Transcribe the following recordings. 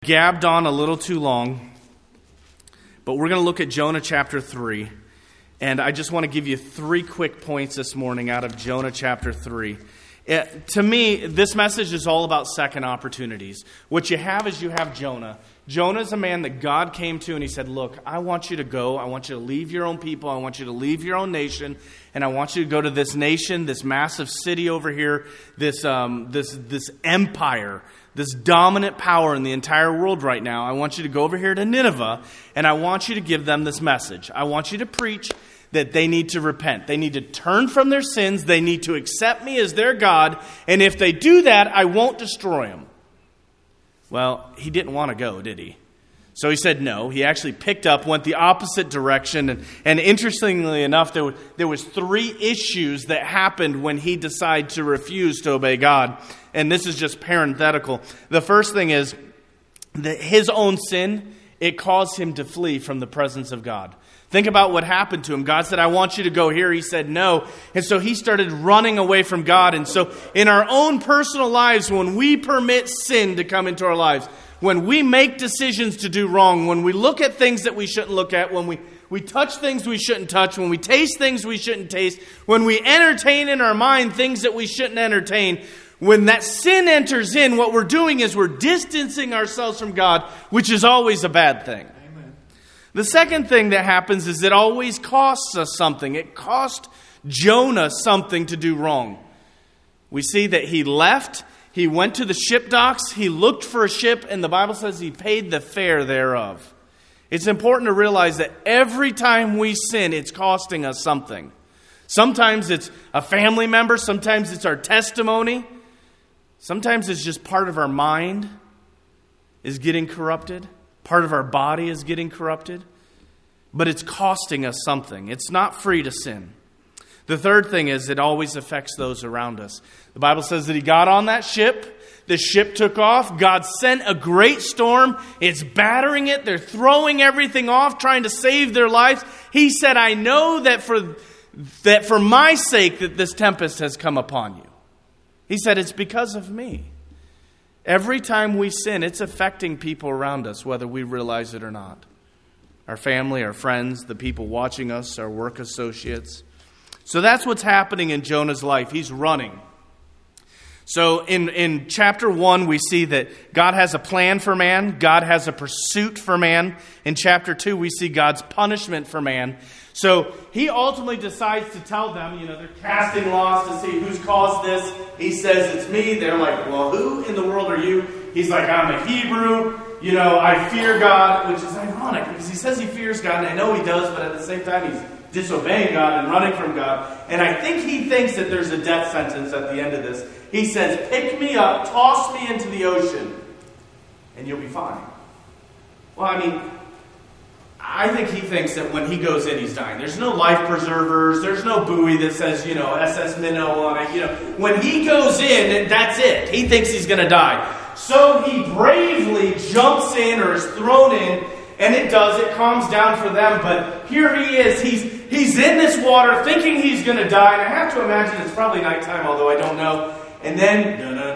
Gabbed on a little too long, but we're going to look at Jonah chapter 3, and I just want to give you 3 quick points this morning out of Jonah chapter 3. To me, this message is all about second opportunities. What you have is you have Jonah. Jonah's a man that God came to and he said, look, I want you to go. I want you to leave your own people. I want you to leave your own nation. And I want you to go to this nation, this massive city over here, this empire, this dominant power in the entire world right now. I want you to go over here to Nineveh and I want you to give them this message. I want you to preach that they need to repent. They need to turn from their sins. They need to accept me as their God. And if they do that, I won't destroy them. Well, he didn't want to go, did he? So he said no. He actually picked up, went the opposite direction. And interestingly enough, there was 3 issues that happened when he decided to refuse to obey God. And this is just parenthetical. The first thing is that his own sin, it caused him to flee from the presence of God. Think about what happened to him. God said, I want you to go here. He said no. And so he started running away from God. And so in our own personal lives, when we permit sin to come into our lives, when we make decisions to do wrong, when we look at things that we shouldn't look at, when we touch things we shouldn't touch, when we taste things we shouldn't taste, when we entertain in our mind things that we shouldn't entertain, when that sin enters in, what we're doing is we're distancing ourselves from God, which is always a bad thing. The second thing that happens is it always costs us something. It cost Jonah something to do wrong. We see that he left, he went to the ship docks, he looked for a ship, and the Bible says he paid the fare thereof. It's important to realize that every time we sin, it's costing us something. Sometimes it's a family member, sometimes it's our testimony, sometimes it's just part of our mind is getting corrupted. Part of our body is getting corrupted, but it's costing us something. It's not free to sin. The third thing is it always affects those around us. The Bible says that he got on that ship. The ship took off. God sent a great storm. It's battering it. They're throwing everything off, trying to save their lives. He said, I know that for my sake that this tempest has come upon you. He said, it's because of me. Every time we sin, it's affecting people around us, whether we realize it or not. Our family, our friends, the people watching us, our work associates. So that's what's happening in Jonah's life. He's running. So in chapter 1, we see that God has a plan for man. God has a pursuit for man. In chapter 2, we see God's punishment for man. So he ultimately decides to tell them, they're casting lots to see who's caused this. He says, it's me. They're like, well, who in the world are you? He's like, I'm a Hebrew. I fear God, which is ironic because he says he fears God, and I know he does, but at the same time, he's disobeying God and running from God. And I think he thinks that there's a death sentence at the end of this. He says, pick me up, toss me into the ocean, and you'll be fine. Well, I think he thinks that when he goes in, he's dying. There's no life preservers. There's no buoy that says, SS Minnow on it. When he goes in, that's it. He thinks he's going to die. So he bravely jumps in or is thrown in, and it calms down for them. But here he is. He's in this water thinking he's going to die. And I have to imagine it's probably nighttime, although I don't know. And then,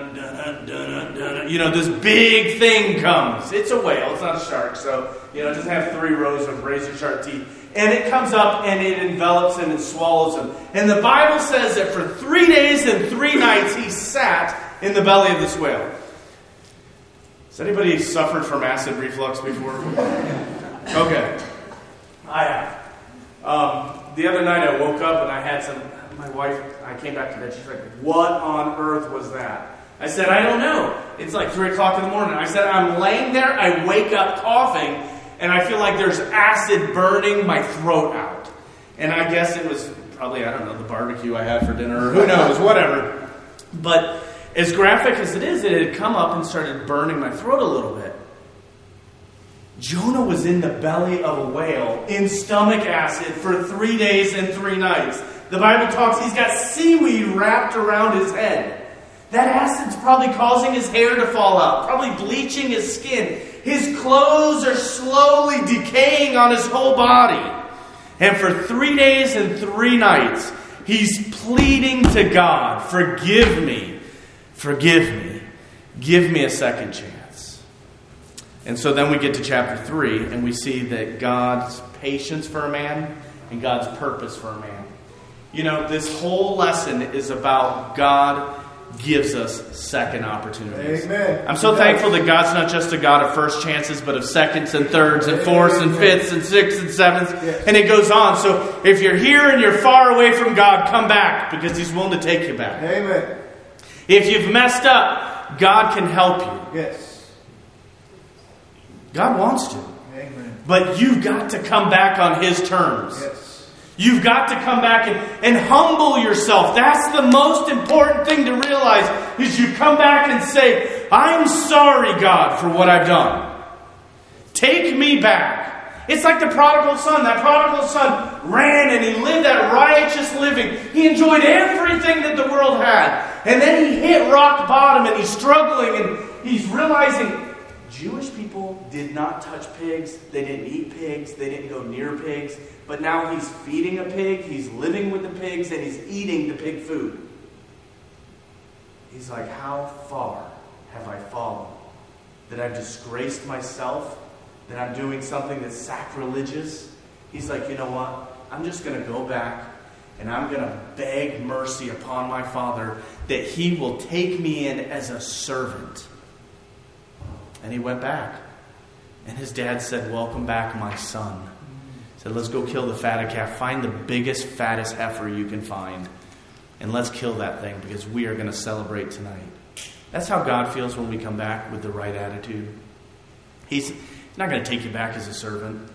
this big thing comes. It's a whale. It's not a shark. So, it doesn't have 3 rows of razor sharp teeth. And it comes up and it envelops him and swallows him. And the Bible says that for 3 days and 3 nights he sat in the belly of this whale. Has anybody suffered from acid reflux before? Okay. I have. The other night I woke up and I had my wife, I came back to bed, she's like, what on earth was that? I said, I don't know. It's like 3 o'clock in the morning. I said, I'm laying there, I wake up coughing, and I feel like there's acid burning my throat out. And I guess it was probably, the barbecue I had for dinner, or who knows, whatever. But as graphic as it is, it had come up and started burning my throat a little bit. Jonah was in the belly of a whale in stomach acid for 3 days and 3 nights. The Bible talks, he's got seaweed wrapped around his head. That acid's probably causing his hair to fall out, probably bleaching his skin. His clothes are slowly decaying on his whole body. And for 3 days and 3 nights, he's pleading to God, forgive me, give me a second chance. And so then we get to chapter 3, and we see that God's patience for a man and God's purpose for a man. You know, this whole lesson is about God gives us second opportunities. Amen. I'm so thankful that God's not just a God of first chances, but of seconds and thirds and fourths and fifths and sixths and sevenths. Yes. And it goes on. So if you're here and you're far away from God, come back, because He's willing to take you back. Amen. If you've messed up, God can help you. Yes. God wants to. Amen. But you've got to come back on His terms. Yes. You've got to come back and humble yourself. That's the most important thing to realize, is you come back and say, I'm sorry, God, for what I've done. Take me back. It's like the prodigal son. That prodigal son ran and he lived that righteous living. He enjoyed everything that the world had. And then he hit rock bottom and he's struggling and he's realizing Jewish people did not touch pigs. They didn't eat pigs. They didn't go near pigs. But now he's feeding a pig. He's living with the pigs and he's eating the pig food. He's like, how far have I fallen? That I've disgraced myself? That I'm doing something that's sacrilegious? He's like, you know what? I'm just going to go back and I'm going to beg mercy upon my Father that He will take me in as a servant. And he went back. And his dad said, welcome back, my son. He said, let's go kill the fatted calf. Find the biggest, fattest heifer you can find. And let's kill that thing, because we are going to celebrate tonight. That's how God feels when we come back with the right attitude. He's not going to take you back as a servant.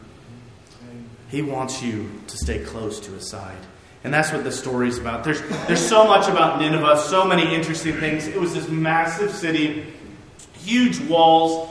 He wants you to stay close to His side. And that's what the story's about. There's so much about Nineveh, so many interesting things. It was this massive city, huge walls.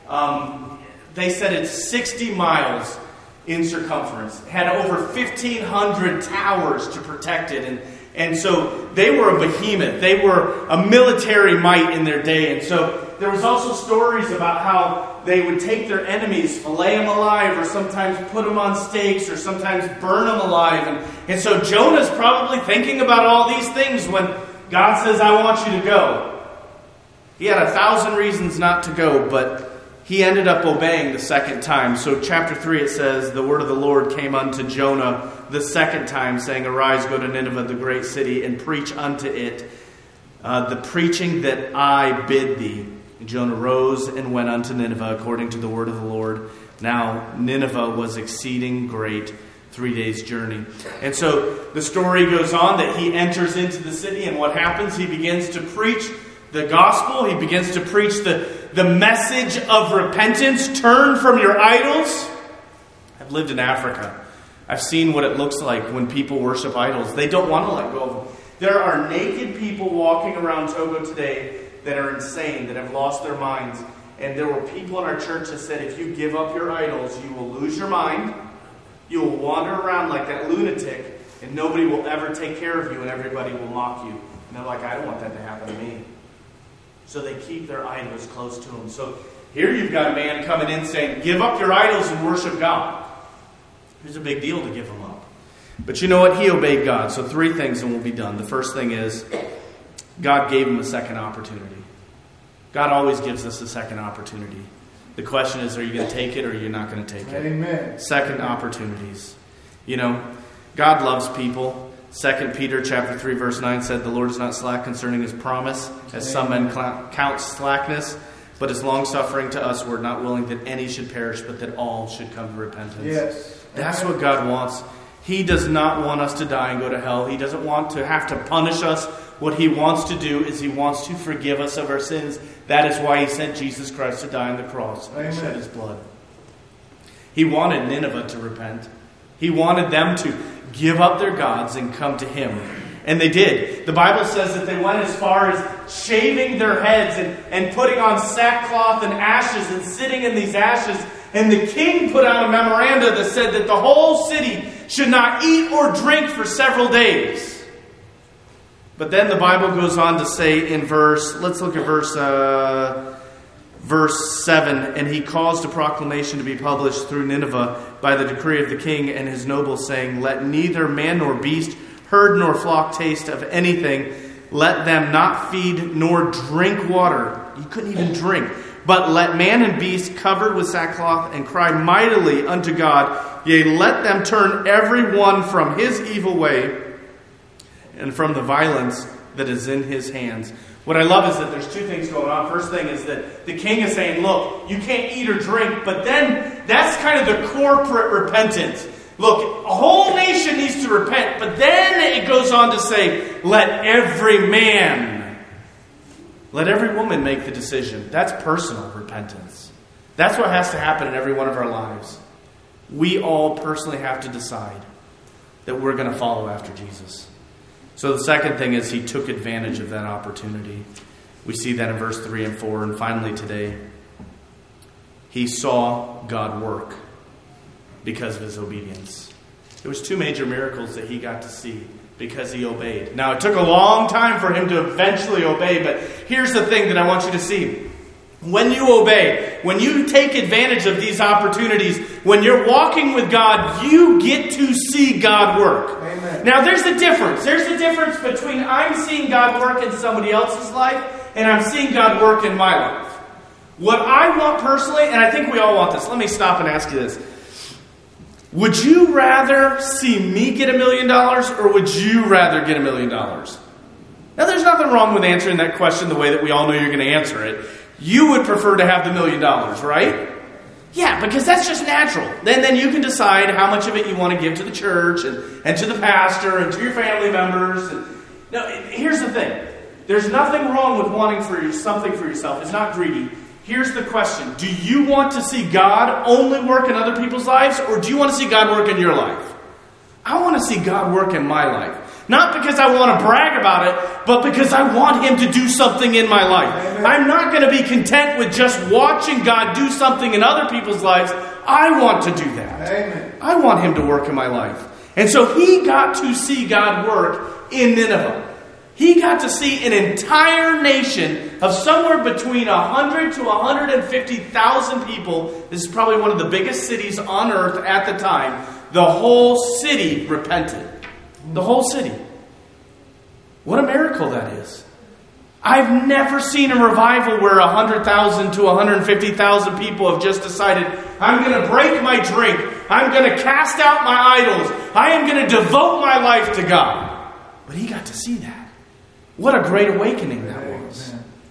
They said it's 60 miles in circumference. It had over 1,500 towers to protect it. And so they were a behemoth. They were a military might in their day. And so there was also stories about how they would take their enemies, fillet them alive, or sometimes put them on stakes, or sometimes burn them alive. And so Jonah's probably thinking about all these things when God says, I want you to go. He had 1,000 reasons not to go, but he ended up obeying the second time. So chapter 3, it says, the word of the Lord came unto Jonah the second time, saying, arise, go to Nineveh, the great city, and preach unto it the preaching that I bid thee. And Jonah rose and went unto Nineveh according to the word of the Lord. Now Nineveh was exceeding great, 3 days' journey. And so the story goes on that he enters into the city, and what happens? He begins to preach the gospel. He begins to preach the message of repentance. Turn from your idols. I've lived in Africa. I've seen what it looks like when people worship idols. They don't want to let go of them. There are naked people walking around Togo today that are insane, that have lost their minds. And there were people in our church that said, if you give up your idols, you will lose your mind. You will wander around like that lunatic, and nobody will ever take care of you, and everybody will mock you. And they're like, I don't want that to happen to me. So they keep their idols close to them. So here you've got a man coming in saying, give up your idols and worship God. It's a big deal to give them up. But you know what? He obeyed God. So 3 things and we'll be done. The first thing is, God gave him a second opportunity. God always gives us a second opportunity. The question is, are you going to take it or are you not going to take it? Amen. Second opportunities. You know, God loves people. 2 Peter chapter 3 verse 9 said, the Lord is not slack concerning His promise, as some men count slackness, but is long-suffering to us. We're not willing that any should perish, but that all should come to repentance. Yes. That's what God wants. He does not want us to die and go to hell. He doesn't want to have to punish us. What He wants to do is He wants to forgive us of our sins. That is why He sent Jesus Christ to die on the cross and shed His blood. He wanted Nineveh to repent. He wanted them to give up their gods and come to Him. And they did. The Bible says that they went as far as shaving their heads and putting on sackcloth and ashes and sitting in these ashes. And the king put out a memoranda that said that the whole city should not eat or drink for several days. But then the Bible goes on to say in let's look at verse 7. And he caused a proclamation to be published through Nineveh by the decree of the king and his nobles, saying, let neither man nor beast, herd nor flock taste of anything. Let them not feed nor drink water. You couldn't even drink. But let man and beast covered with sackcloth and cry mightily unto God. Yea, let them turn every one from his evil way and from the violence that is in his hands. What I love is that there's two things going on. First thing is that the king is saying, look, you can't eat or drink, but then that's kind of the corporate repentance. Look, a whole nation needs to repent, but then it goes on to say, let every man, let every woman make the decision. That's personal repentance. That's what has to happen in every one of our lives. We all personally have to decide that we're going to follow after Jesus. So the second thing is he took advantage of that opportunity. We see that in verse 3 and 4. And finally today, he saw God work because of his obedience. There was two major miracles that he got to see because he obeyed. Now, it took a long time for him to eventually obey, but here's the thing that I want you to see. When you obey, when you take advantage of these opportunities, when you're walking with God, you get to see God work. Amen. Now, there's a difference. There's a difference between I'm seeing God work in somebody else's life and I'm seeing God work in my life. What I want personally, and I think we all want this. Let me stop and ask you this. Would you rather see me get $1 million or would you rather get $1 million? Now, there's nothing wrong with answering that question the way that we all know you're going to answer it. You would prefer to have the $1 million, right? Yeah, because that's just natural. Then you can decide how much of it you want to give to the church and to the pastor and to your family members. Now, here's the thing. There's nothing wrong with wanting something for yourself. It's not greedy. Here's the question. Do you want to see God only work in other people's lives, or do you want to see God work in your life? I want to see God work in my life. Not because I want to brag about it, but because I want Him to do something in my life. Amen. I'm not going to be content with just watching God do something in other people's lives. I want to do that. Amen. I want Him to work in my life. And so he got to see God work in Nineveh. He got to see an entire nation of somewhere between 100 to 150,000 people. This is probably one of the biggest cities on earth at the time. The whole city repented. The whole city. What a miracle that is. I've never seen a revival where 100,000 to 150,000 people have just decided, I'm going to break my drink. I'm going to cast out my idols. I am going to devote my life to God. But he got to see that. What a great awakening that was.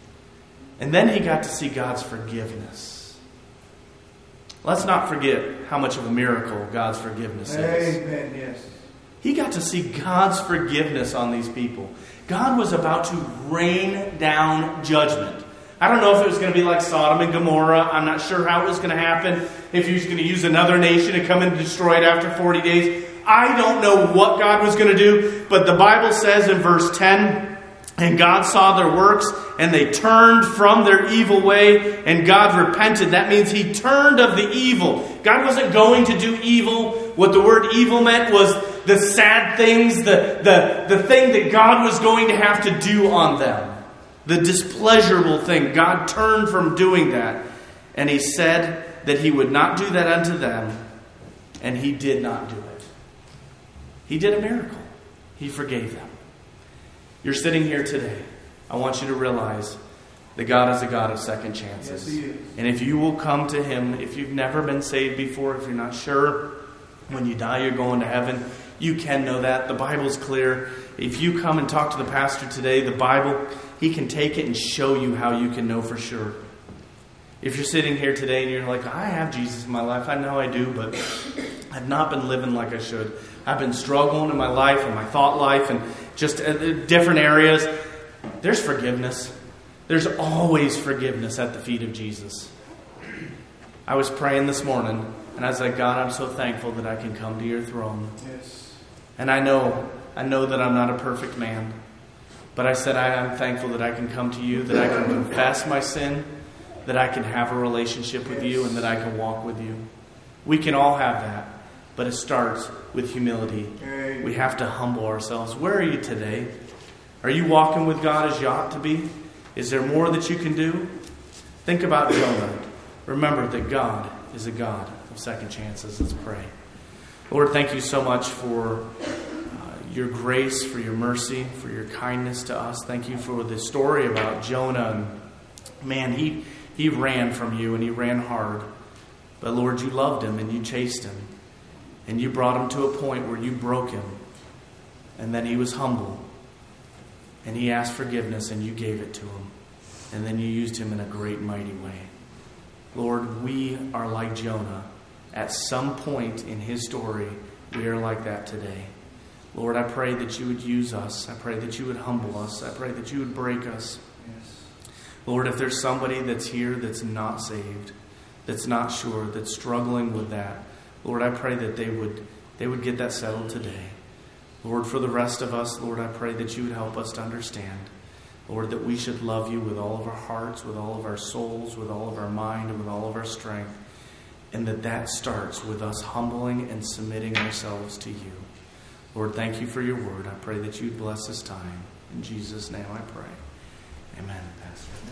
And then he got to see God's forgiveness. Let's not forget how much of a miracle God's forgiveness is. Amen. Yes. He got to see God's forgiveness on these people. God was about to rain down judgment. I don't know if it was going to be like Sodom and Gomorrah. I'm not sure how it was going to happen. If he was going to use another nation to come and destroy it after 40 days. I don't know what God was going to do. But the Bible says in verse 10, and God saw their works, and they turned from their evil way, and God repented. That means he turned of the evil. God wasn't going to do evil. What the word evil meant was the sad things, the thing that God was going to have to do on them. The displeasurable thing. God turned from doing that. And he said that he would not do that unto them. And he did not do it. He did a miracle. He forgave them. You're sitting here today. I want you to realize that God is a God of second chances. Yes, He is. And if you will come to Him, if you've never been saved before, if you're not sure when you die you're going to heaven, you can know that. The Bible's clear. If you come and talk to the pastor today, the Bible, he can take it and show you how you can know for sure. If you're sitting here today and you're like, I have Jesus in my life, I know I do, but I've not been living like I should. I've been struggling in my life and my thought life and just different areas. There's forgiveness. There's always forgiveness at the feet of Jesus. I was praying this morning and I was like, God, I'm so thankful that I can come to your throne. Yes. And I know that I'm not a perfect man. But I said, I'm thankful that I can come to you, that I can confess my sin, that I can have a relationship with you, and that I can walk with you. We can all have that. But it starts with humility. We have to humble ourselves. Where are you today? Are you walking with God as you ought to be? Is there more that you can do? Think about Jonah. Remember that God is a God of second chances. Let's pray. Lord, thank you so much for your grace, for your mercy, for your kindness to us. Thank you for the story about Jonah. And man, he he ran from you and he ran hard. But Lord, you loved him and you chased him. And you brought him to a point where you broke him. And then he was humble. And he asked forgiveness and you gave it to him. And then you used him in a great, mighty way. Lord, we are like Jonah. At some point in his story, we are like that today. Lord, I pray that you would use us. I pray that you would humble us. I pray that you would break us. Yes. Lord, if there's somebody that's here that's not saved, that's not sure, that's struggling with that, Lord, I pray that they would get that settled today. Lord, for the rest of us, Lord, I pray that you would help us to understand, Lord, that we should love you with all of our hearts, with all of our souls, with all of our mind, and with all of our strength. And that starts with us humbling and submitting ourselves to you. Lord, thank you for your word. I pray that you'd bless this time. In Jesus' name I pray. Amen. Pastor.